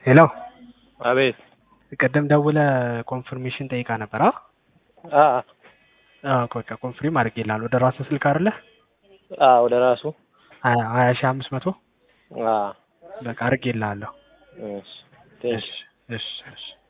ሄሎ አቤት። ቀደም ደውለ ኮንፈርሜሽን ጠይቃ ነበር። በቃ ኮንፍርም አድርጌልሃለሁ። ወደ ራስህ ስልክ አይደለ? ወደ ራሱ 20500 በቃ አድርጌልሃለሁ። እሺ ቴንክ እሺ እሺ እሺ